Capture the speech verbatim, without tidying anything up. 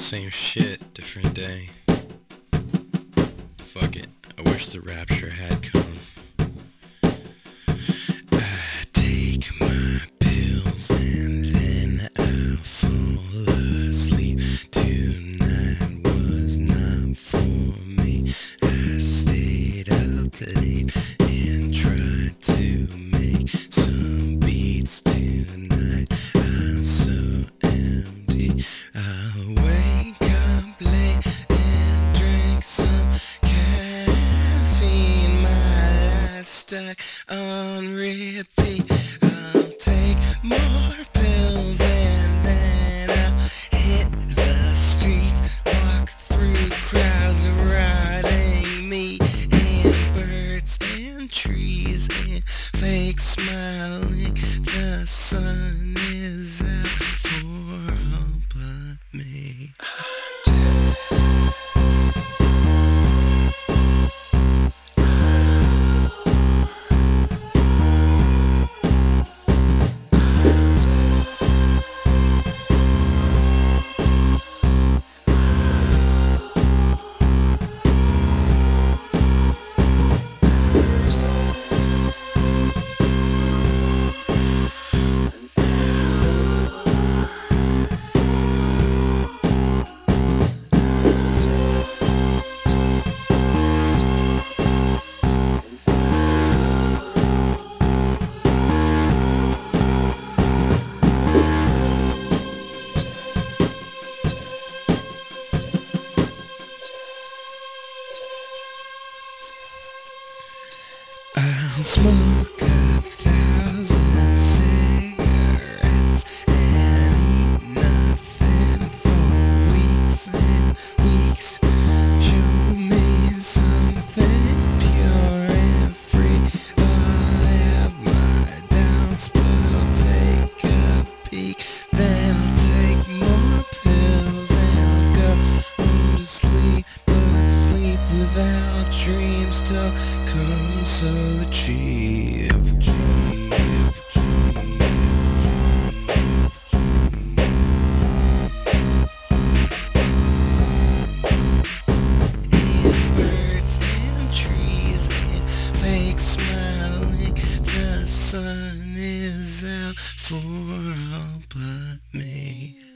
same shit, different day. Fuck it. I wish the rapture had come. I take my pills and then I'll fall asleep. Tonight was not for me. I stayed up late and tried to make some beats tonight. I'm so empty. I'll wake up late and drink some caffeine. My life's stuck on repeat. I'll take more pills and then I'll hit the streets, walk through crowds riding me, and birds and trees and fake smiling. The sun is out for all but me. I'll smoke a thousand cigarettes and eat nothing for weeks and weeks. Show me something pure and free. I'll have my doubts, but I'll take a peek. Then I'll take more pills and I'll go home to sleep. But sleep without dreams still comes so cheap, cheap, cheap, and birds and trees and fake smiling. The sun is out for all but me.